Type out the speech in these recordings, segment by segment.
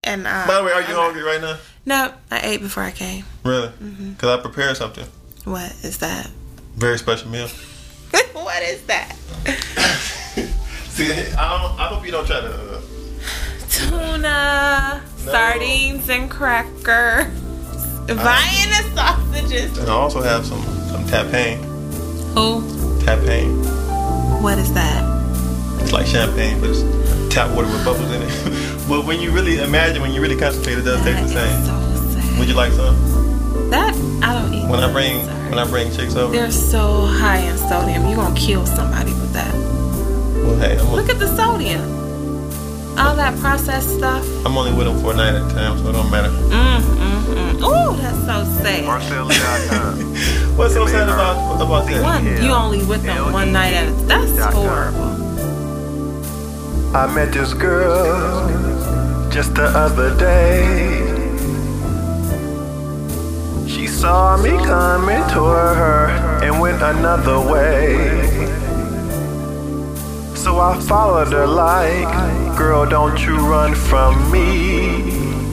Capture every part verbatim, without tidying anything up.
And uh, by the way, are you I'm hungry not, right now? No, I ate before I came. Really? Mm-hmm. Cause I prepared something. What is that? Very special meal. What is that? See, I don't. I hope you don't try to. Uh, Tuna, no. Sardines, and crackers. Buying the sausages. And I also have some some tapane. Who? Tapane. What is that? It's like champagne, but it's tap water with bubbles in it. But when you really imagine, when you really concentrate, it does that taste the same. So sad. Would you like some? That I don't eat. When I bring sorry. when I bring chicks over, they're so high in sodium. You're gonna kill somebody with that. Well, hey, I'm look at the sodium. All that processed stuff. I'm only with them for a night at a time, so it don't matter. Mm, mm, mm. Ooh, that's so sad. What's so sad about about that? One, you only with them one night at a time. That's horrible. I met this girl just the other day. She saw me coming toward her and went another way. So I followed her like, girl, don't you run from me.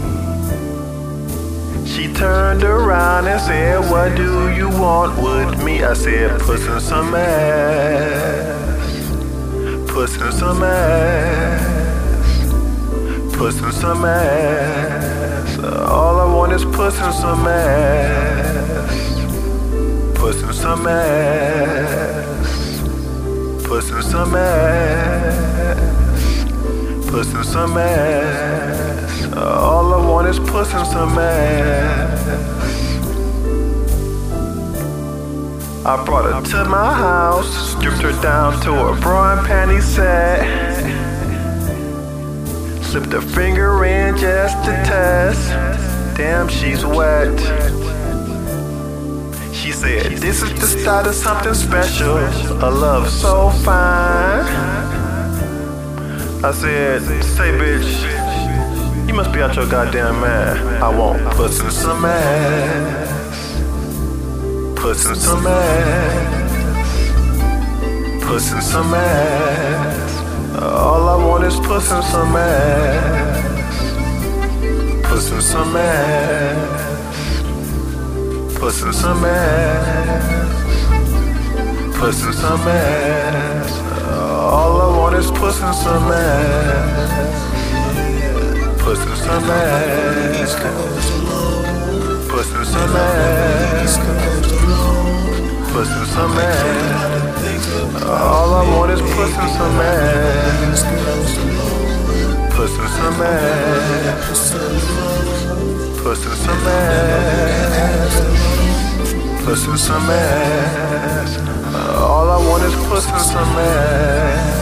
She turned around and said, what do you want with me? I said, pussing some ass, pussing some ass, pussing some ass. All I want is pussing some ass, pussing some ass. Pussing some ass, pussing some ass. All I want is pussing some ass. I brought her to my house, stripped her down to her bra and panty set. Slipped her finger in just to test. Damn, she's wet. She said, this is the start of something special, a love so fine. I said, say bitch, you must be out your goddamn mind. I want pussing some ass, pussing some ass, pussing some ass. All I want is pussing some ass, pussing some ass. Pussing some ass, pussing some ass. All I want is pussing some ass, pussing some ass, pussing some ass, pussing some ass. All I want is pussing some ass, pussing some ass, pussing some ass. Pussing some ass. All I want is pussing some ass.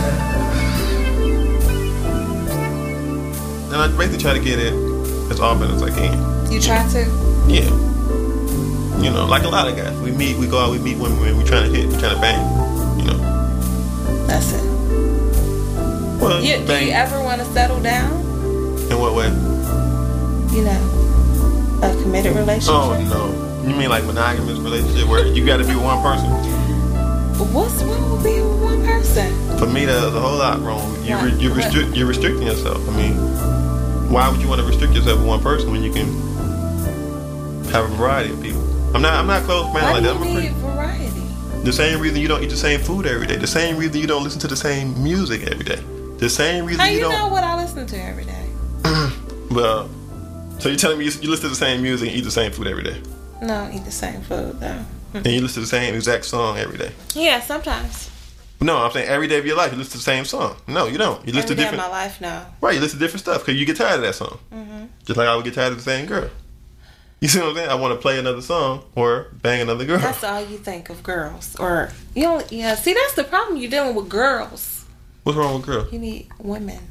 And I basically try to get it as often as I can. You try to? Yeah. You know, like a lot of guys. We meet, we go out, we meet women, and we trying to hit, we trying to bang. You know. That's it. Well, you, do you ever want to settle down? In what way? You know, a committed relationship? Oh, no. You mean like monogamous relationship where you got to be with one person? What's wrong with being with one person? For me, there's a whole lot wrong. You re- you're, restri- you're restricting yourself. I mean, why would you want to restrict yourself with one person when you can have a variety of people? I'm not. I'm not close man why like do that. you I'm need variety? The same reason you don't eat the same food every day. The same reason you don't listen to the same music every day. The same reason How you, you don't. know what I listen to every day? Well, so you're telling me you, you listen to the same music and eat the same food every day? No, I eat the same food though. And you listen to the same exact song every day? Yeah, sometimes. No, I'm saying every day of your life you listen to the same song. No, you don't. You listen every to different. Every day of my life, no. Right, you listen to different stuff because you get tired of that song. Mm-hmm. Just like I would get tired of the same girl. You see what I'm saying? I want to play another song or bang another girl. That's all you think of girls, or you don't. Yeah, see, that's the problem. You're dealing with girls. What's wrong with girls? You need women.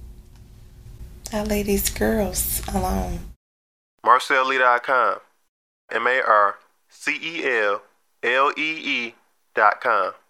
I lay these girls alone. Marcel Lee dot com. M A R C E L L E E dot com.